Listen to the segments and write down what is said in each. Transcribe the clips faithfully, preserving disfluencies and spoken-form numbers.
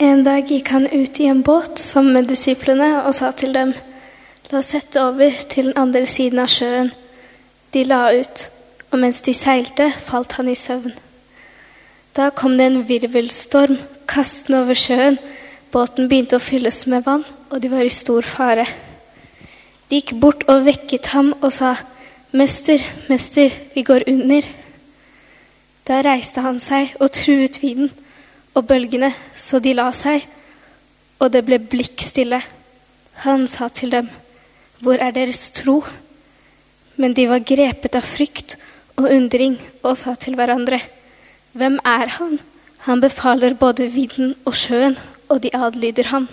En dag gikk han ut i en båt sammen med disiplene og sa til dem: «La oss sette over til den andre siden av sjøen.» De la ut, og mens de seilte, falt han i søvn. Da kom det en virvelstorm, kastende over sjøen. Båten begynte å fylles med vann, og de var i stor fare. De gikk bort og vekket ham og sa: «Mester, mester, vi går under.» Da reiste han seg og truet vinden og bølgene, så de la seg, og det ble blikkstille. Han sa til dem: «Hvor er deres tro?» Men de var grepet av frykt og undring og sa til hverandre: «Hvem er han? Han befaler både vinden og sjøen, og de adlyder ham.»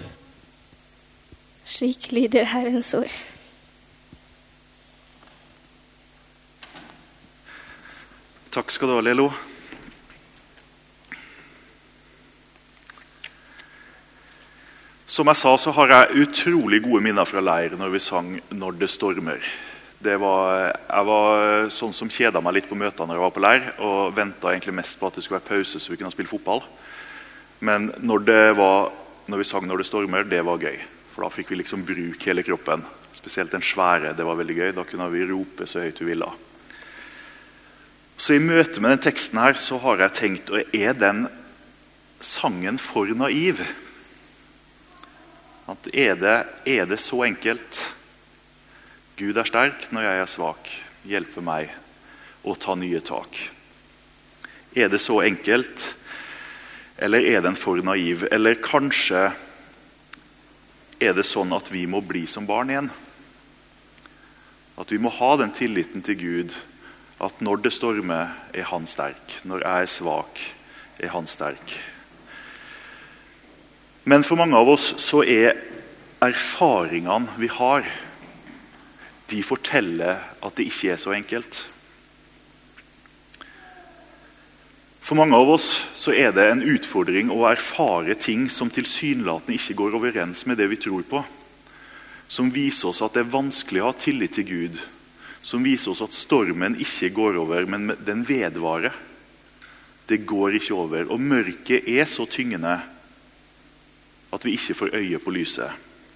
Slik lyder Herrens ord. Takk skal du ha, Lelo. Som jeg sa, så har jeg utrolig gode minner fra leir når vi sang «Når det stormer». Det var, jeg var sånn som kjedet meg litt på møtene når jeg var på leir, og ventet egentlig mest på at det skulle være pause så vi kunne spille fotball. Men når, det var, når vi sang «Når det stormer», det var gøy. For da fikk vi liksom bruke hele kroppen. Spesielt den svære, det var veldig gøy. Da kunne vi rope så høyt vi ville. Så i møte med den teksten her, så har jeg tenkt, og er den sangen for naiv? At er det, er det så enkelt? Gud er sterk når jeg er svak. Hjelpe meg å ta nye tak. Er det så enkelt? Eller er den for naiv? Eller kanskje er det sånn at vi må bli som barn igjen? At vi må ha den tilliten til Gud, at når det stormer er han sterk, når jeg er svak er han sterk. Men for mange av oss så er erfaringene vi har, de forteller at det ikke er så enkelt. For mange av oss så er det en utfordring å erfare ting som tilsynelatende ikke går overens med det vi tror på. Som viser oss at det er vanskelig å ha tillit til Gud. Som viser oss at stormen ikke går over, men den vedvarer. Det går ikke over, og mørket er så tyngende at vi ikke får øye på lyset.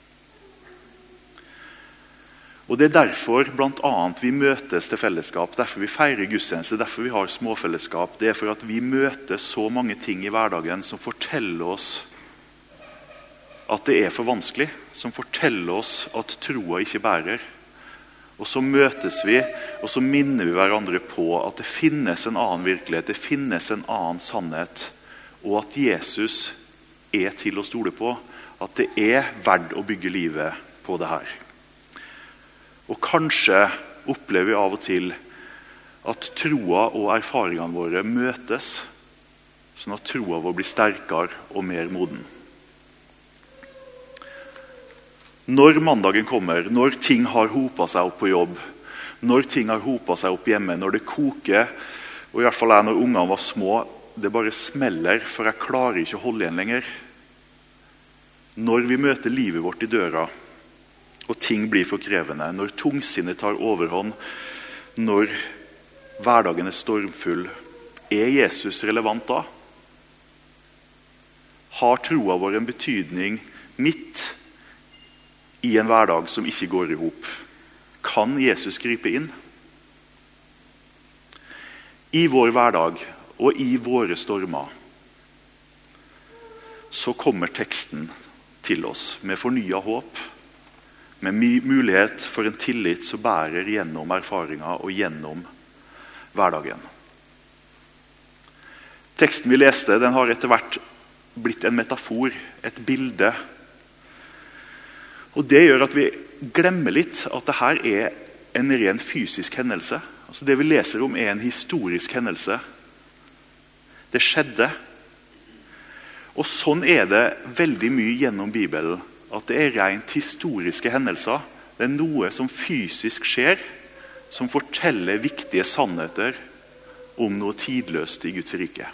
Og det er derfor blant annet vi møtes til fellesskap, derfor vi feirer gudstjeneste, derfor vi har småfellesskap. Det er for at vi møter så mange ting i hverdagen som forteller oss at det er for vanskelig, som forteller oss at troa ikke bærer. Og så møtes vi, og så minner vi hverandre på at det finnes en annen virkelighet, det finnes en annen sannhet, og at Jesus er til å stole på, at det er verdt å bygge livet på det her. Og kanskje opplever vi av og til at troa og erfaringene våre møtes, sånn at troa vår blir sterkere og mer moden. Når mandagen kommer, når ting har hopet seg opp på jobb, når ting har hopet seg opp hjemme, når det koker, og i hvert fall jeg når ungene var små, det bare smeller, for jeg klarer ikke å holde igjen lenger. Når vi møter livet vårt i døra, og ting blir for krevende, når tungsinnet tar overhånd, når hverdagen er stormfull, er Jesus relevant da? Har troa vår en betydning midt i en hverdag som ikke går i hop? Kan Jesus gripe inn? I vår hverdag og i våre stormer så kommer teksten til oss med fornyet håp, med mulighet for en tillit som bærer gjennom erfaringer og gjennom hverdagen. Teksten vi leste, den har etter hvert blitt en metafor, et bilde. Og det gjør at vi glemmer litt at dette er en ren fysisk hendelse. Altså det vi leser om er en historisk hendelse. Det skjedde. Og sånn er det veldig mye gjennom Bibelen, at det er rent historiske hendelser. Det er noe som fysisk skjer, som forteller viktige sannheter om noe tidløst i Guds rike.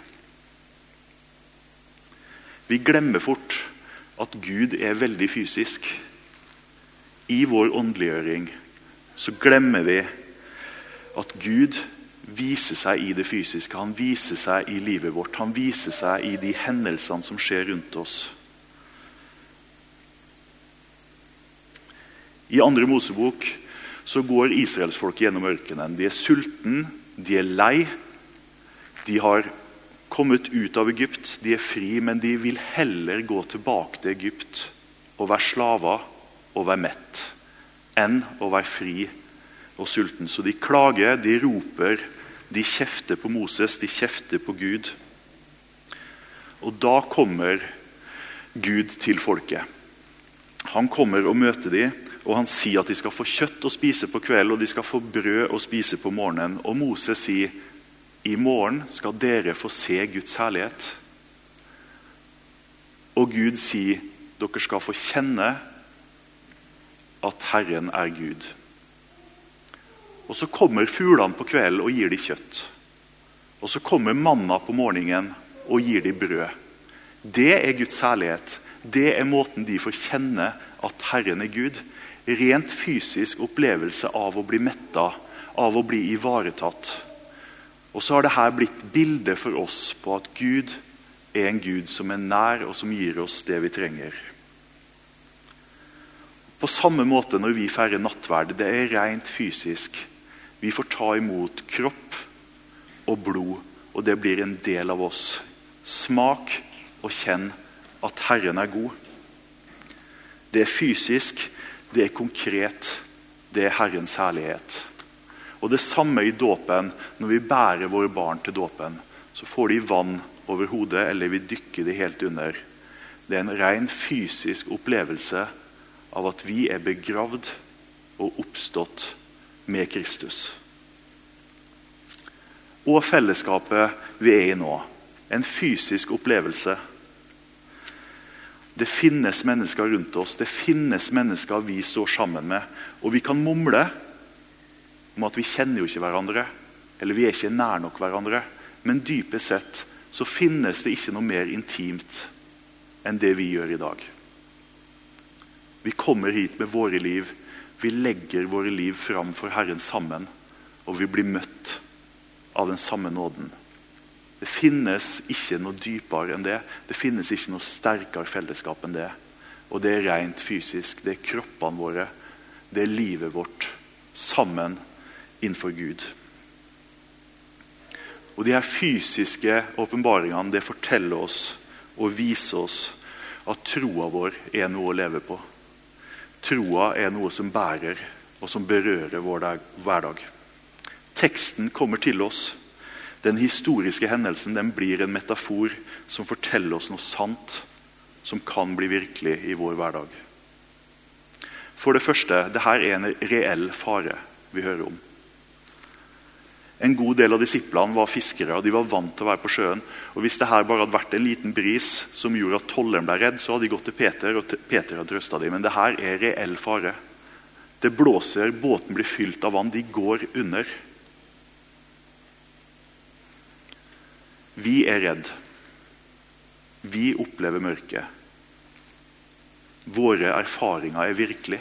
Vi glemmer fort at Gud er veldig fysisk. I vår åndeliggjøring så glemmer vi at Gud viser seg i det fysiske. Han viser seg i livet vårt. Han viser seg i de hendelsene som skjer rundt oss. I andre Mosebok så går Israelsfolket gjennom ørkenen. De er sulten, de er lei, de har kommet ut av Egypt, de er fri, men de vil heller gå tilbake til Egypt og være slaver og være mett, enn å være fri og sulten. Så de klager, de roper, de kjefter på Moses, de kjefter på Gud. Og da kommer Gud til folket. Han kommer og møter dem, og han sier at de skal få kjøtt å spise på kveld, og de skal få brød å spise på morgenen. Og Moses sier, i morgen skal dere få se Guds herlighet. Og Gud sier, dere skal få kjenne at Herren er Gud. Og så kommer fuglene på kvelden og gir de kjøtt. Og så kommer manna på morgenen og gir de brød. Det er Guds herlighet. Det er måten de får kjenne at Herren er Gud. Rent fysisk opplevelse av å bli mettet, av å bli ivaretatt. Og så har dette blitt bildet for oss på at Gud er en Gud som er nær og som gir oss det vi trenger. På samme måte når vi feirer nattverd, det er rent fysisk. Vi får ta imot kropp og blod, og det blir en del av oss. Smak og kjenn at Herren er god. Det er fysisk, det er konkret, det er Herrens herlighet. Og det samme i dåpen, når vi bærer våre barn til dåpen, så får de vann over hodet, eller vi dykker de helt under. Det er en ren fysisk opplevelse av at vi er begravd og oppstått med Kristus. Og fellesskapet vi er i nå, en fysisk opplevelse. Det finnes mennesker rundt oss, det finnes mennesker vi står sammen med, og vi kan mumle om at vi kjenner jo ikke hverandre, eller vi er ikke nær nok hverandre, men dypest sett så finnes det ikke noe mer intimt enn det vi gjør i dag. Vi kommer hit med våre liv, vi legger våre liv fram for Herren sammen, og vi blir møtt av den samme nåden. Det finnes ikke noe dypere enn det. Det finnes ikke noe sterkere fellesskap enn det. Og det er rent fysisk. Det er kroppene våre. Det er livet vårt. Sammen innenfor Gud. Og de her fysiske åpenbaringene, det forteller oss og viser oss at troa vår er noe å leve på. Troa er noe som bærer og som berører vår dag, hverdag. Teksten kommer til oss. Den historiske hendelsen den blir en metafor som forteller oss noe sant som kan bli virkelig i vår hverdag. For det første, dette er en reell fare vi hører om. En god del av disiplene var fiskere, og de var vant til å være på sjøen. Og hvis dette bare hadde vært en liten bris som gjorde at tolleren ble redd, så hadde de gått til Peter, og Peter hadde trøstet dem. Men dette er reell fare. Det blåser, båten blir fylt av vann, de går under. Vi er redd. Vi opplever mørket. Våre erfaringer er virkelig.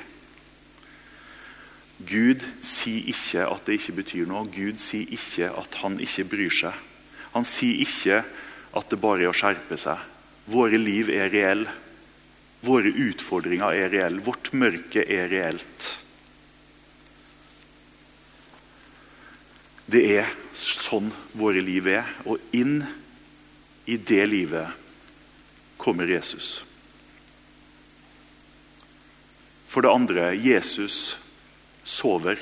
Gud sier ikke at det ikke betyr noe. Gud sier ikke at han ikke bryr seg. Han sier ikke at det bare er å skjerpe seg. Våre liv er reelle. Våre utfordringer er reelle. Vårt mørke er reelt. Det er sånn våre liv er, og inn i det livet kommer Jesus. For det andre, Jesus sover.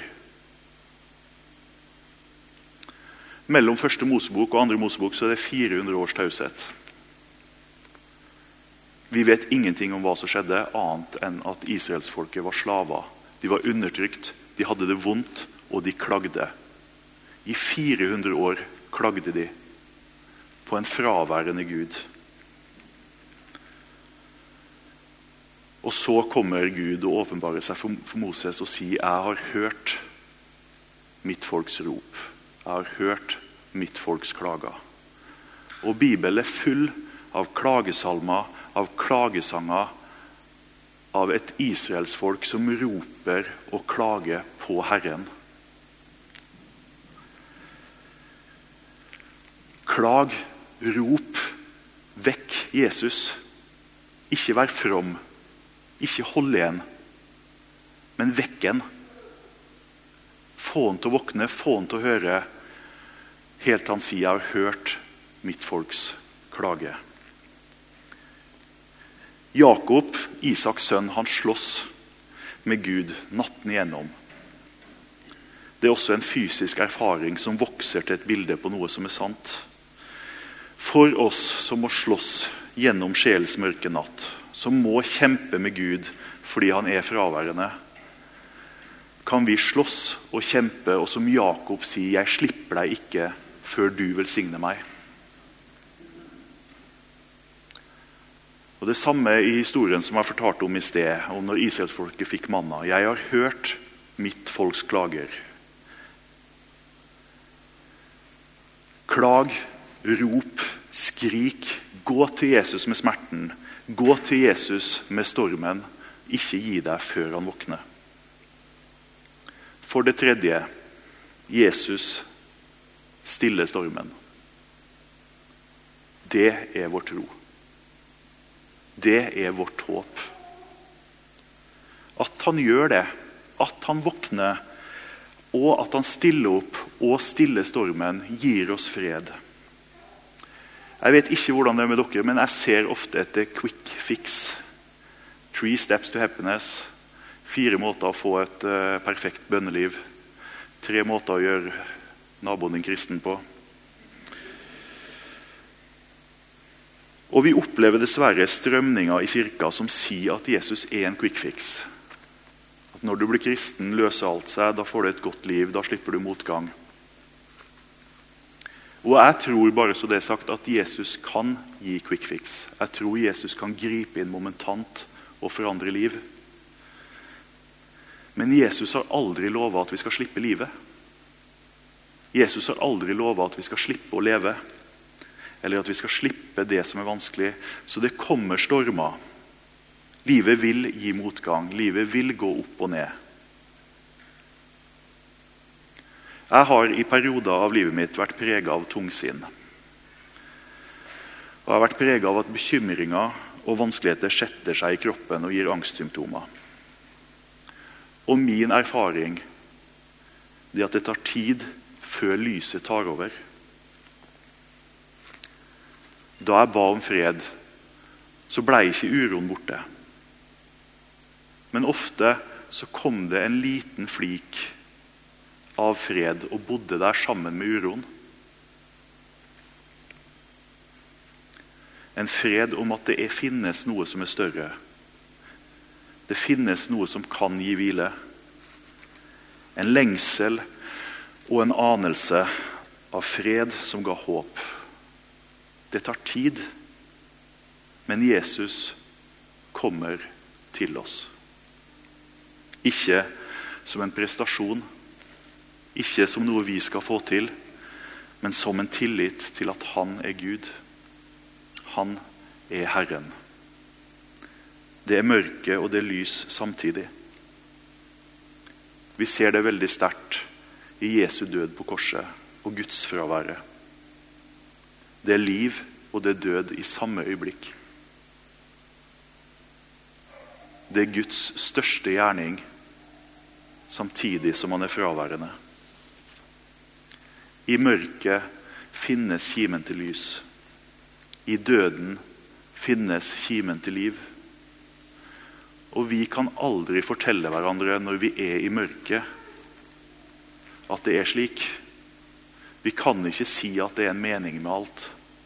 Mellom første Mosebok og andre Mosebok så er det fire hundre års taushet. Vi vet ingenting om hva som skjedde, annet enn at Israelsfolket var slaver. De var undertrykt, de hadde det vondt, og de klagde. I fire hundre år klagde de på en fraværende Gud. Og så kommer Gud og åpenbarer seg for Moses og sier, jeg har hørt mitt folks rop. Jeg har hørt mitt folks klager. Og Bibelen er full av klagesalmer, av klagesanger, av et Israelsfolk som roper og klager på Herren. Klag, rop, vekk Jesus. Ikke vær from. Ikke hold igjen. men vekk han. Få han til å våkne, få han til å høre, helt til han sier, jeg har hørt mitt folks klage. Jakob, Isaks sønn, han slåss med Gud natten igjennom. Det er også en fysisk erfaring som vokser til et bilde på noe som er sant. For oss som må slåss gjennom sjelens mørke natt, som må kjempe med Gud fordi han er fraværende, kan vi slåss og kjempe, og som Jakob sier, jeg slipper deg ikke før du velsigner meg. Og det samme i historien som jeg fortalte om i sted, om når Israelsfolket fikk manna. Jeg har hørt mitt folks klager. Klag, rop, skrik, gå til Jesus med smerten, gå til Jesus med stormen, ikke gi deg før han våkner. For det tredje, Jesus stiller stormen. Det er vår tro. Det er vårt håp. At han gjør det, at han våkner, og at han stiller opp og stiller stormen, gir oss fred. Jeg vet ikke hvordan det er med dere, men jeg ser ofte etter quick fix. Three steps to happiness. Fire måter å få et uh, perfekt bønneliv. Tre måter å gjøre naboen din kristen på. Og vi opplever dessverre strømninger i kirka som sier at Jesus er en quick fix. At når du blir kristen, løser alt seg, da får du et godt liv, da slipper du motgang. Og jeg tror bare så det er sagt at Jesus kan gi quick fix. Jeg tror Jesus kan gripe inn momentant og forandre liv. Men Jesus har aldri lovet at vi skal slippe livet. Jesus har aldri lovet at vi skal slippe å leve. Eller at vi skal slippe det som er vanskelig. Så det kommer stormer. Livet vil gi motgang. Livet vil gå opp og ned. Jeg har i perioder av livet mitt vært preget av tungsinn. Og jeg har vært preget av at bekymringer og vanskeligheter setter seg i kroppen og gir angstsymptomer. Og min erfaring er at det tar tid før lyset tar over. Da jeg ba om fred, så ble ikke uroen borte. Men ofte så kom det en liten flik av fred og bodde der sammen med uroen. En fred om at det er, finnes noe som er større. Det finnes noe som kan gi hvile. En lengsel og en anelse av fred som ga håp. Det tar tid, men Jesus kommer til oss. Ikke som en prestasjon, ikke som noe vi skal få til, men som en tillit til at han er Gud. Han er Herren. Det er mørke og det er lys samtidig. Vi ser det veldig sterkt i Jesu død på korset og Guds fraværet. Det er liv og det er død i samme øyeblikk. Det er Guds største gjerning samtidig som han er fraværende. I mørket finnes kimen til lys. I døden finnes kimen til liv. Og vi kan aldri fortelle hverandre når vi er i mørket at det er slik. Vi kan ikke si at det er en mening med alt.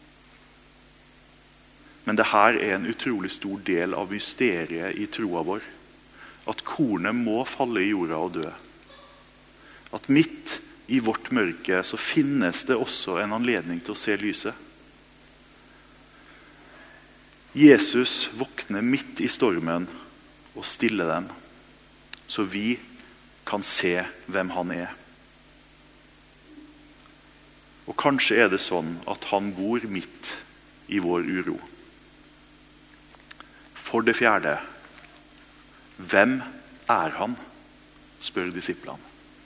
Men det her er en utrolig stor del av mysteriet i troa vår. At kornet må falle i jorda og dø. At midt i vårt mørke så finnes det også en anledning til å se lyset. Jesus våkner midt i stormen og stiller den, så vi kan se hvem han er. Og kanskje er det sånn at han bor midt i vår uro. For det fjerde, hvem er han? Spør disiplene.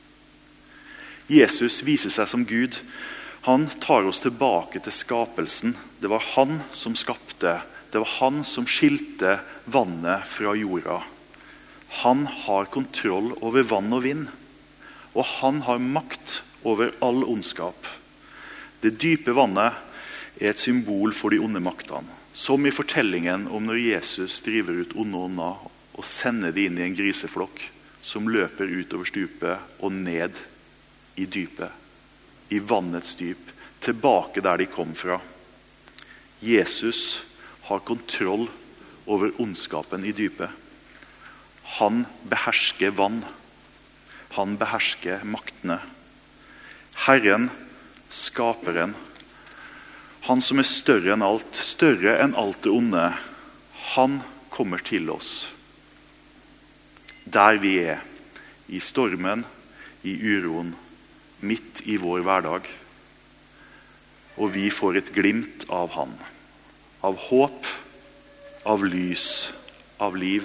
Jesus viser seg som Gud. Han tar oss tilbake til skapelsen. Det var han som skapte. Det var han som skilte vannet fra jorda. Han har kontroll over vann og vind, og han har makt over all ondskap. Det dype vannet er et symbol for de onde maktene, som i fortellingen om når Jesus driver ut onde ånder og sender de inn i en griseflokk som løper utover stupet og ned i dypet, i vannets dyp, tilbake der de kom fra. Jesus har kontroll over ondskapen i dypet. Han behersker vann. Han behersker maktene. Herren, skaperen, han som er større enn alt, større enn alt det onde, han kommer til oss. Der vi er, i stormen, i uroen, midt i vår hverdag. Og vi får et glimt av han, av håp, av lys, av liv.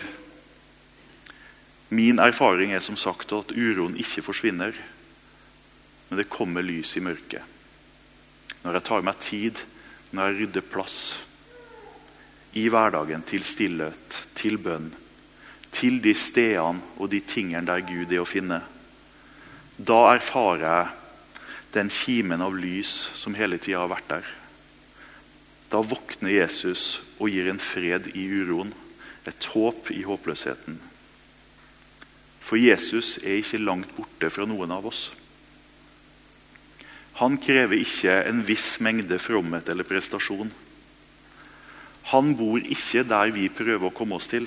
Min erfaring er som sagt at uroen ikke forsvinner, men det kommer lys i mørket. Når jeg tar meg tid, når jeg rydder plass i hverdagen til stillhet, til bønn, til de stedene og de tingene der Gud er å finne, da erfarer jeg den kimen av lys som hele tiden har vært der. Da våkner Jesus og gir en fred i uroen, et håp i håpløsheten. For Jesus er ikke langt borte fra noen av oss. Han krever ikke en viss mengde fromhet eller prestasjon. Han bor ikke der vi prøver å komme oss til.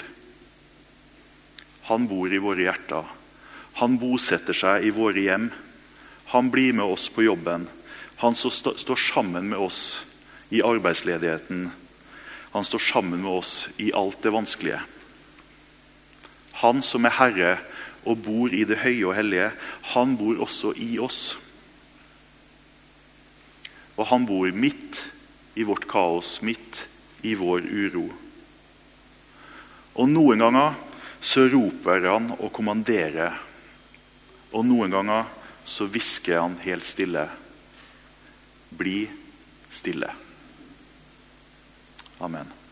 Han bor i våre hjerter. Han bosetter seg i våre hjem. Han blir med oss på jobben. Han står sammen med oss i arbeidsledigheten. Han står sammen med oss i alt det vanskelige. Han som er Herre og bor i det høye og hellige, han bor også i oss. Og han bor midt i vårt kaos, midt i vår uro. Og noen ganger så roper han og kommanderer, og noen ganger så hvisker han helt stille. Bli stille. Amen.